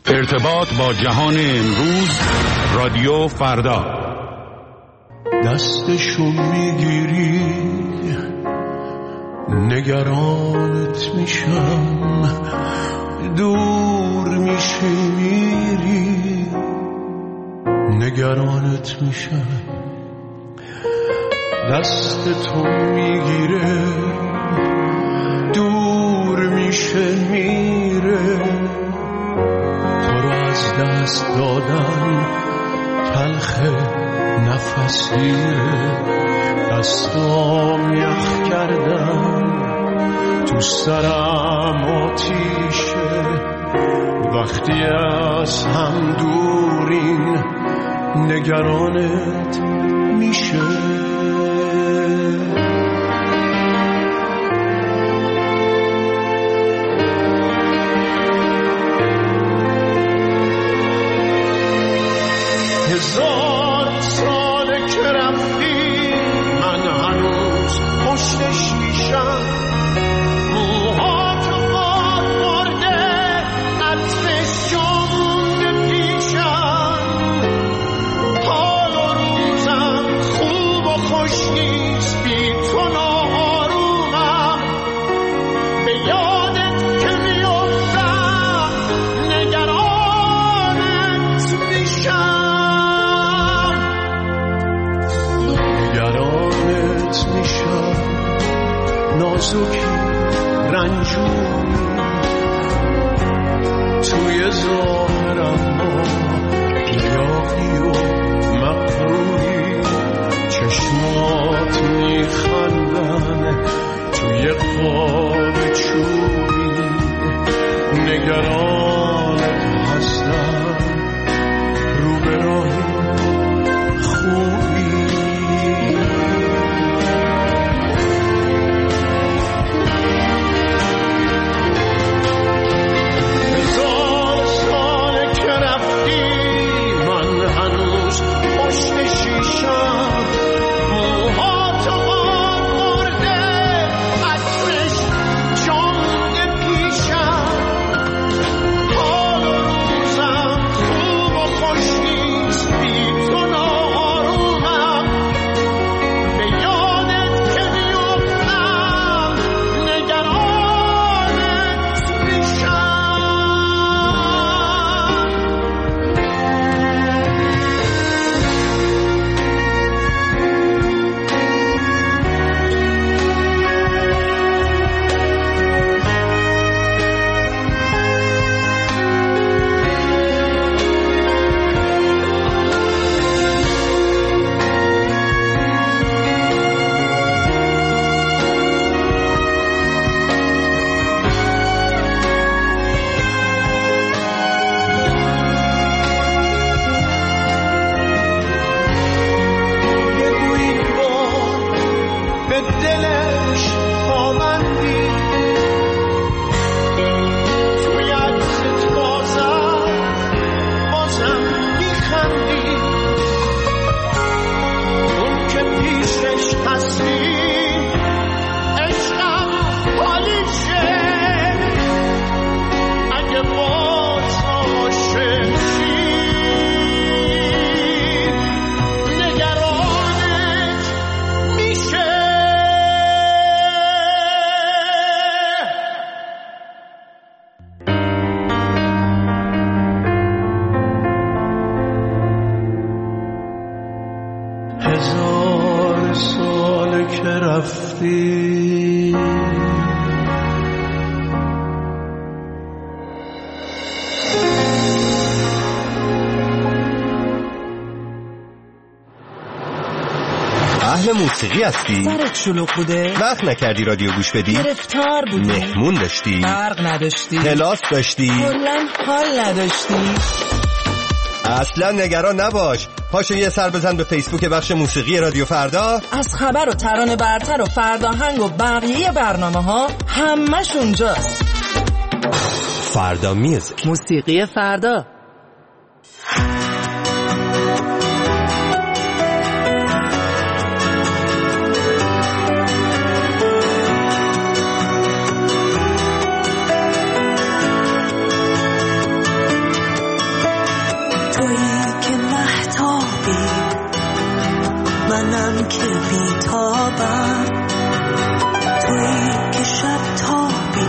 ارتباط با جهان امروز، رادیو فردا. دستشون میگیری نگرانت میشم، دور میشی میری نگرانت میشم. دست تو میگیره دور میشه میره، تو رو از دست دادن تلخه نفس گیره. دستام یخ کردن تو سرم آتیشه، وقتی از هم دورین نگرانت میشه. هزار ساله که رفتی من هنوز پشتش میشم، موهات باد مرده عطرش جامونده پیشم. حال و روزم خوب و خوش نیست بی تو ناآرومم، به یادت که میافتم نگرانت میشم. نازکی رنجوری توی ظاهرم با گیاهی و مقروری، چشمات میخندن توی قاب چوبی نگرانت هستم رو به راهی خوبی. هزار سال که رفتی اهل موسیقی هستی؟ سرت شلوغ بوده؟ وقت نکردی رادیو گوش بدی؟ گرفتار بودی؟ مهمون داشتی؟ برق نداشتی؟ کلاس داشتی؟ کلاً حال نداشتی؟ اصلا نگران نباش، پاشو یه سر بزن به فیسبوک بخش موسیقی رادیو فردا. از خبر و ترانه برتر و فرداهنگ و بقیه برنامه ها همش اونجاست. فردا میوزیک، موسیقی فردا. من که بیتابم، تویی که شب تابی،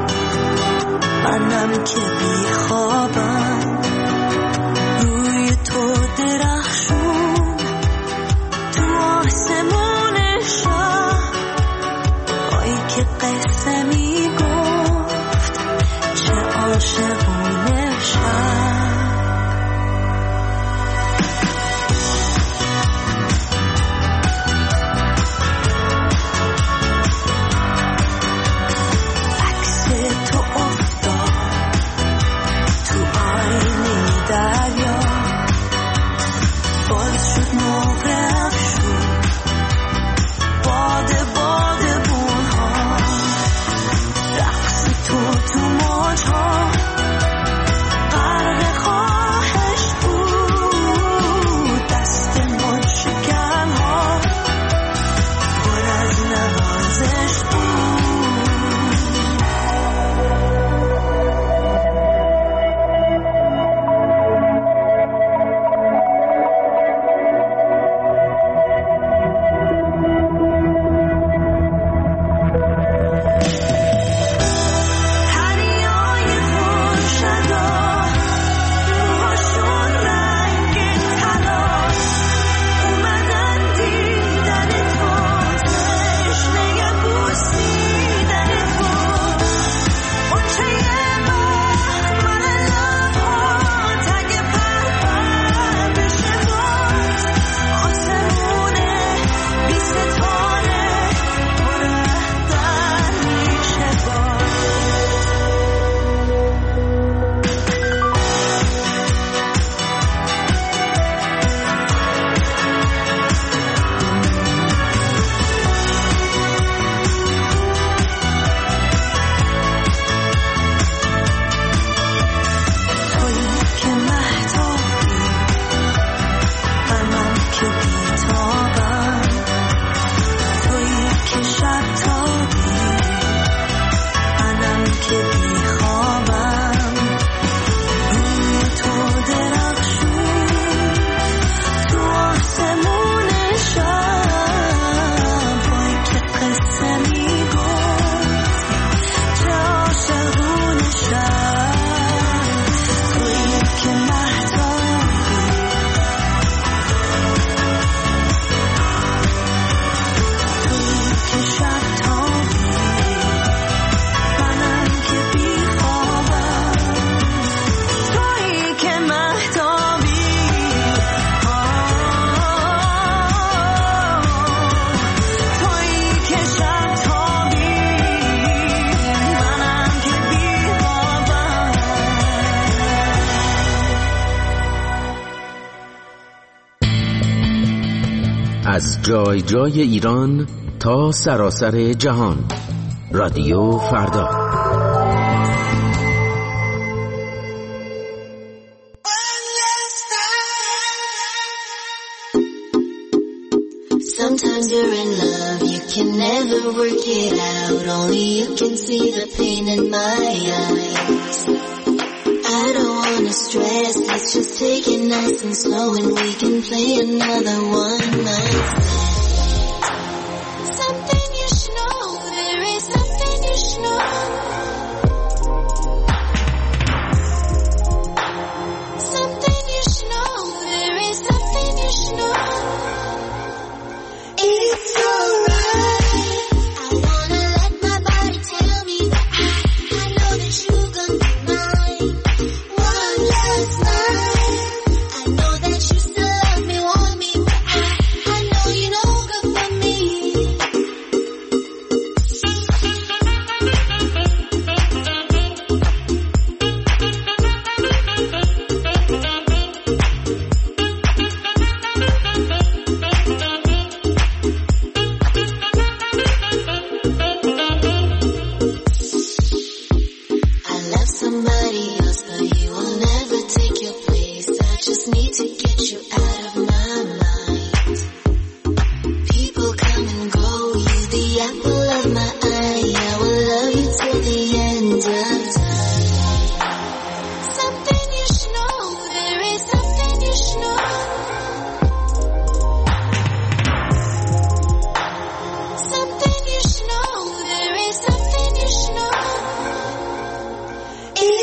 منم که بیخوابم. روی تو درخشون تو آسمون شب، هایی که قصه میگفت چه عاشقونه شب. از جای جای ایران تا سراسر جهان، رادیو فردا. Sometimes you're in love, you can never work it out. Only you can see the pain in my eyes. I don't wanna stress, let's just take it nice and slow, and we can play another one night stand. Something you should know, there is something you should know. Something you should know, there is something you should know. It's alright, I wanna let my body tell me that I know that you're gonna be mine. One last night, I know that you still love me, want me, but I know you know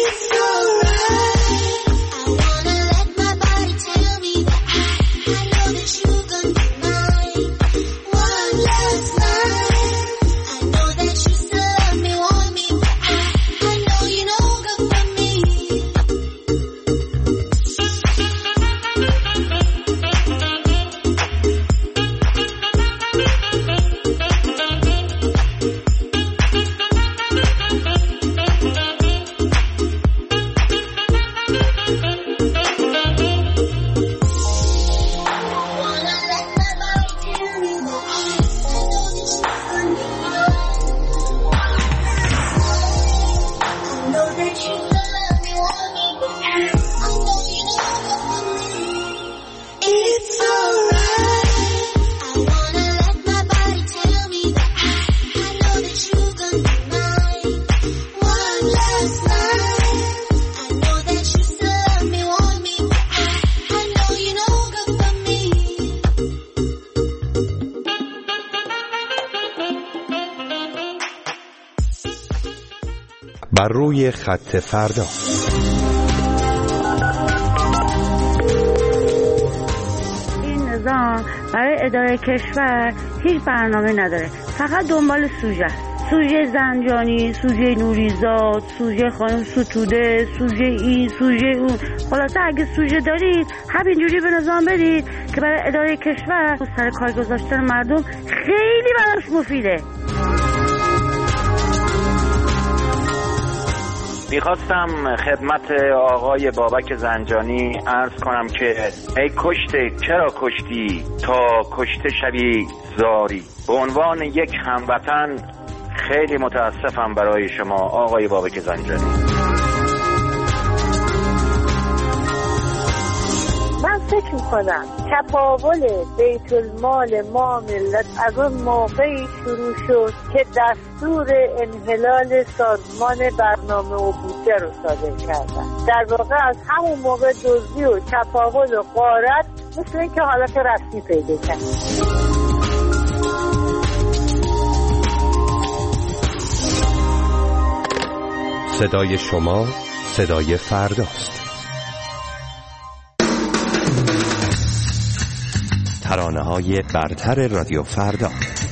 بر روی خط فردا. این نظام برای اداره کشور هیچ برنامه نداره، فقط دنبال سوژه زنجانی، سوژه نوریزاد، سوژه خانم ستوده، سوژه این، سوژه اون. خلاصه اگه سوژه دارید همینجوری به نظام بدید که برای اداره کشور سر کار گذاشتن مردم خیلی براش مفیده. میخواستم خدمت آقای بابک زنجانی عرض کنم که ای کشته چرا کشتی تا کشته شوی زاری. به عنوان یک هموطن خیلی متاسفم برای شما آقای بابک زنجانی. من فکر میکنم تپاول بیت المال ما ملت از اون موقعی شروع شد که دستور انحلال سازمان برنامه و بودجه رو صادر کردن. در واقع از همون موقع دزدی و تپاول و غارت مثل این که حالت رسمی پیدا کرد. صدای شما صدای فرداست. ترانه‌های برتر رادیو فردا.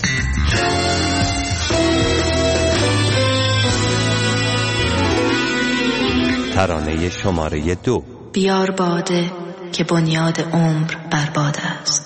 ترانه شماره 2. بیار باده که بنیاد عمر برباد است.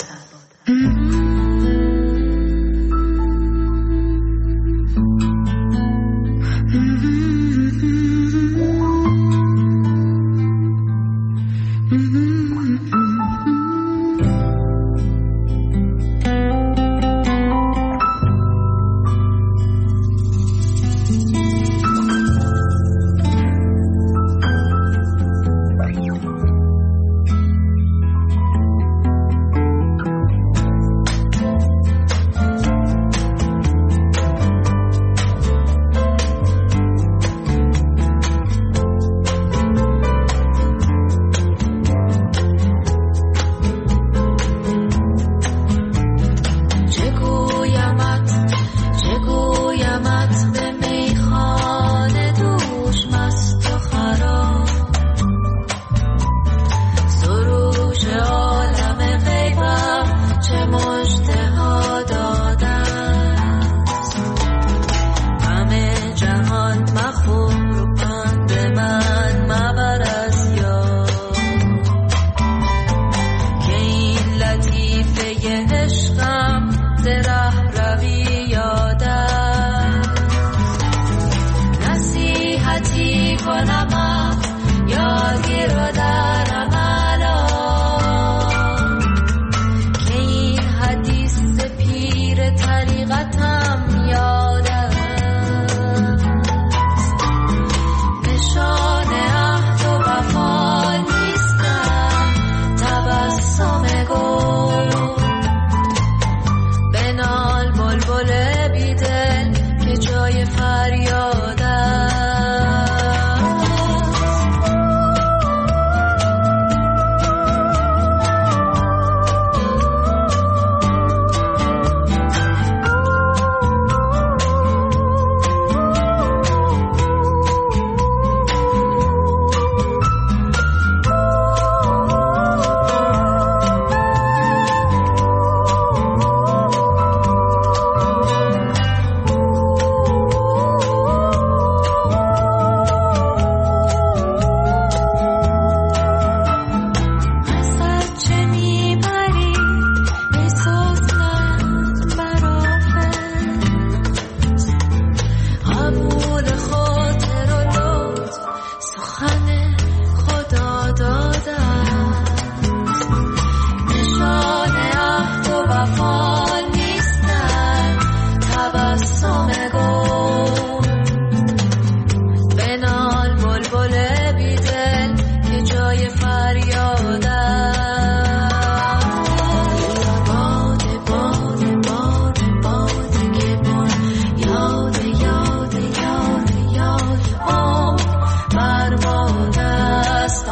برباد است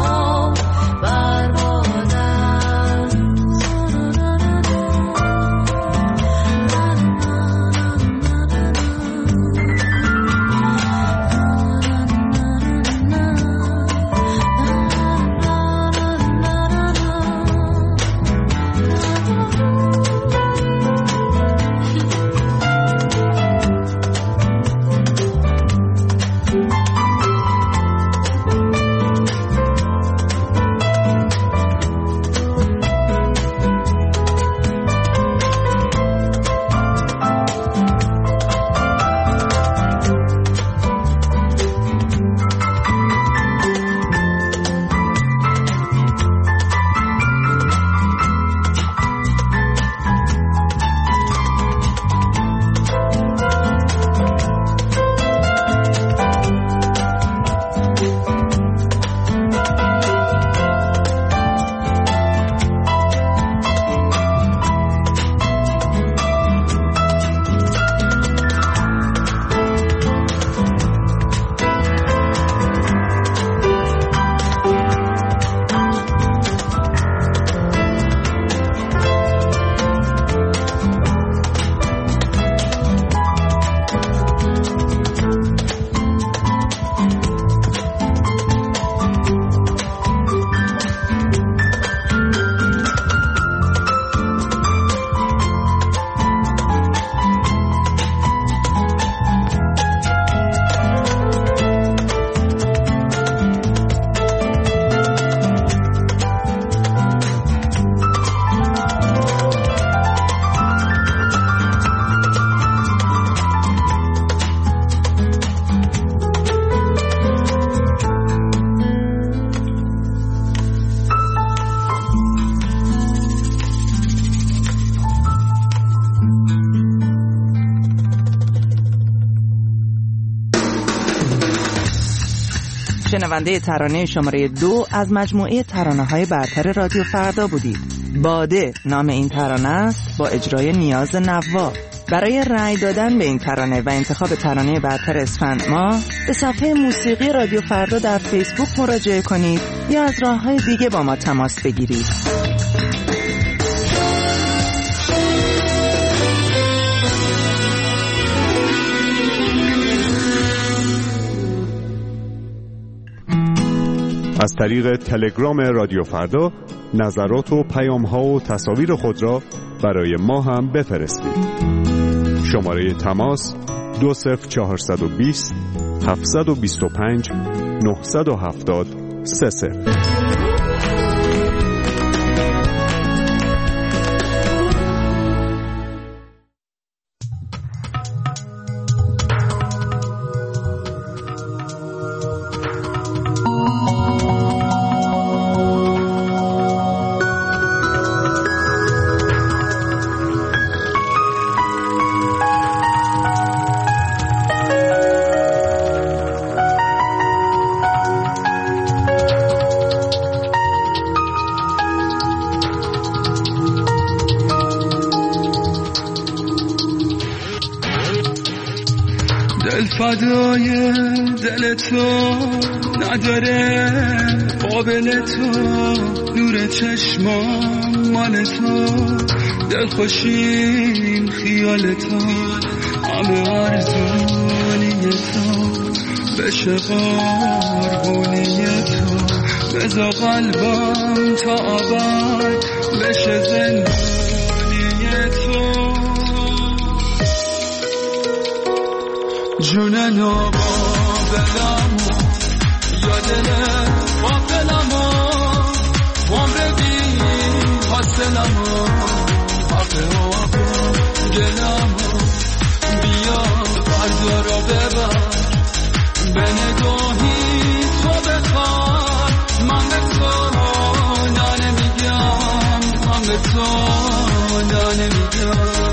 برباد است. شنونده ترانه شماره 2 از مجموعه ترانه‌های برتر رادیو فردا بودید. باده نام این ترانه است با اجرای نیاز نوا. برای رأی دادن به این ترانه و انتخاب ترانه برتر اسفند ماه به صفحه موسیقی رادیو فردا در فیسبوک مراجعه کنید یا از راه‌های دیگه با ما تماس بگیرید. از طریق تلگرام رادیو فردا نظرات و پیام‌ها و تصاویر خود را برای ما هم بفرستید. شماره تماس 20420 725 970 30. فدای دل تو نداره قابل تو، نور چشمام مال تو، دل خوشیم خیال تو، همه آرزونی تو بشه قربونی تو، بذار قلبم تا آباد بشه زندونی تو. جون نابابلمو یا دل قابلمو عمر بی حاصلمو حقه گلمو بیا فردا را ببر به نگاهی تو بخواد، من به تو نمیگم، من به تو نمیگم.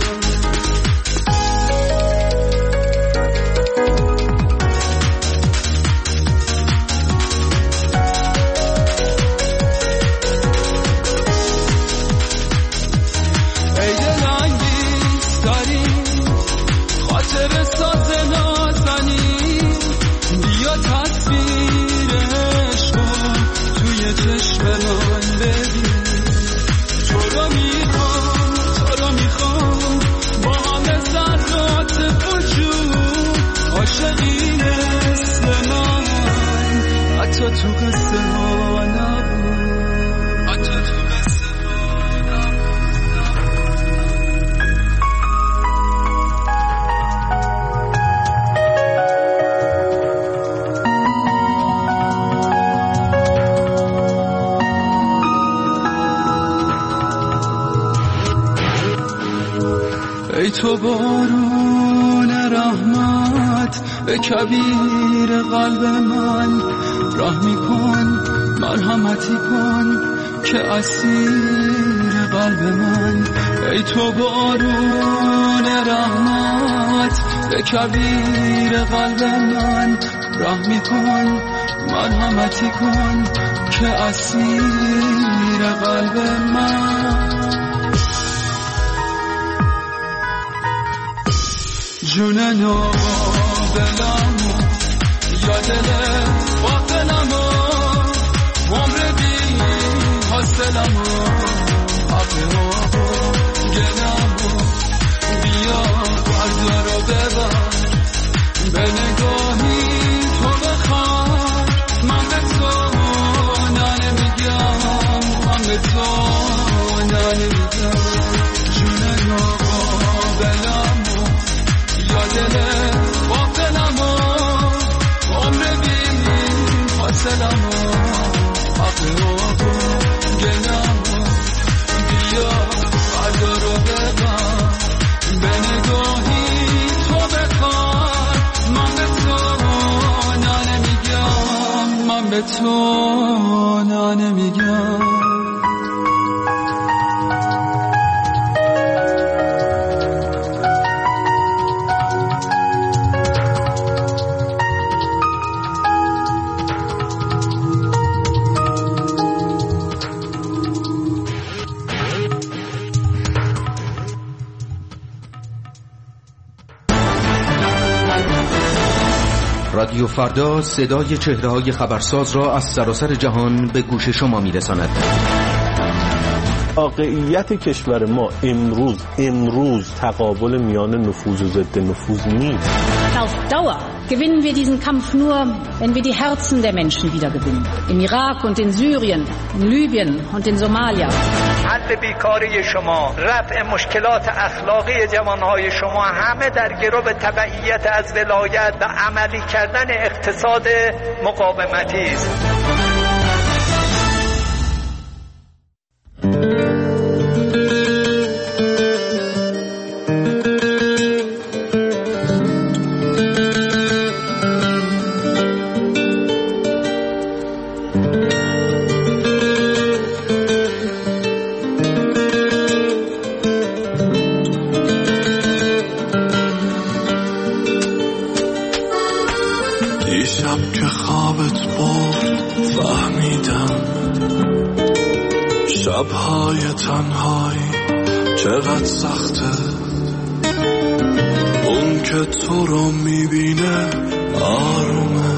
قصه ها نبود، حتی تو قصه ها نبود. ای تو بارون رحمت به کبیر قلب من رحمی کن، مرحمتی کن که اسیر قلب من. ای تو بارون رحمت به کبیر قلب من رحمی کن، مرحمتی کن که اسیر قلب من. جون نابلمو یا دل باطلمو عمر بی حاصلمو حقمو گلمو بیا فردا رو ببر به نگاهی تو بخواد. من به تو نمیگم، من به تو نمیگم. جون نابلمو یا دل باطلمو عمر بی حاصلمو حقمو گلمو بیا فردا رو ببر به نگاهی تو بخواد. من به تو نمیگم، من به تو نمیگم. رادیو فردا صدای چهره‌های خبرساز را از سراسر جهان به گوش شما می‌رساند. واقعیت کشور ما امروز تقابل میان نفوذ و ضد نفوذ نیست. Auf Dauer gewinnen wir diesen Kampf nur, wenn wir die Herzen der Menschen wieder gewinnen. Im Irak und in Syrien, in Libyen und in Somalia. حل بیکاری شما، رفع مشکلات اخلاقی جوانهای شما همه در گرو تبعیت از ولایت و عملی کردن اقتصاد مقاومتی است. دیشب که خوابت برد فهمیدم شبهای تنهایی چقدر سخته. اون که تو رو میبینه آرومه،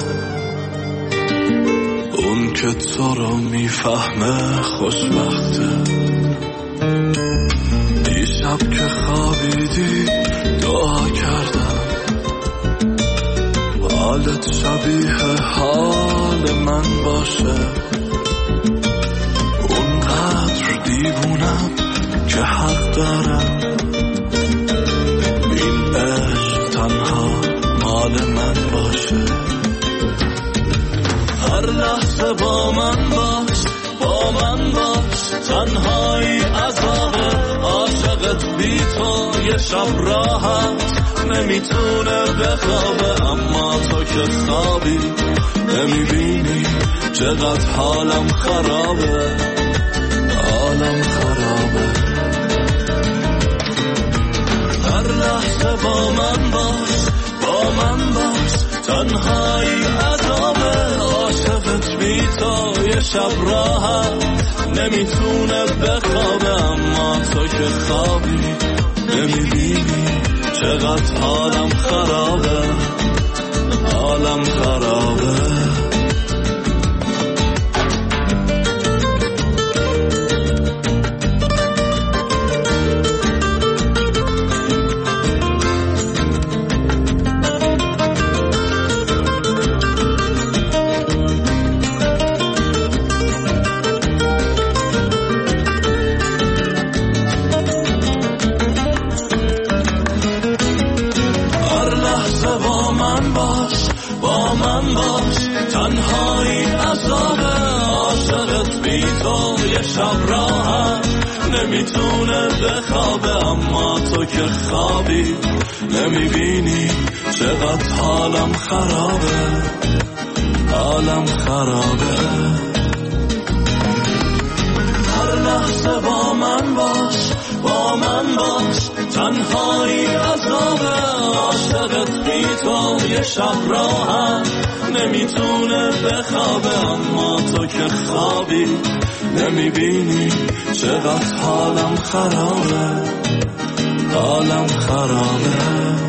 اون که تو رو میفهمه خوشبخته. دیشب که خوابیدی دعا کردم حالت شبیه حال من باشه. اونقدر دیوونم که حق دارم این عشق تنها مال من باشه. هر لحظه با من باش، با من باش، تنهایی عذابه. عاشقت بی تو یه شب راحت نمیتونه بخوابه، اما تو که خوابی نمیبینی چقدر حالم خرابه، حالم خرابه. هر لحظه با من باش، با من باش، تنهایی عذابه. عاشقت بی تو یه شب راحت نمیتونه بخوابه، اما تو که خوابی نمیبینی چقدر حالم خرابه، حالم خرابه. عاشقت بی تو یه شب راهم نمیتونه بخوابه، اما تو که خوابی نمیبینی چقدر حالم خرابه، حالم خرابه. هر لحظه با من باش، با من باش، تنهایی عذابه. عاشقت بی تو یه شب راهم نمیتونه بخوابه، اما تو که خوابی نمیبینی چقدر حالم خرابه، حالم خرابه.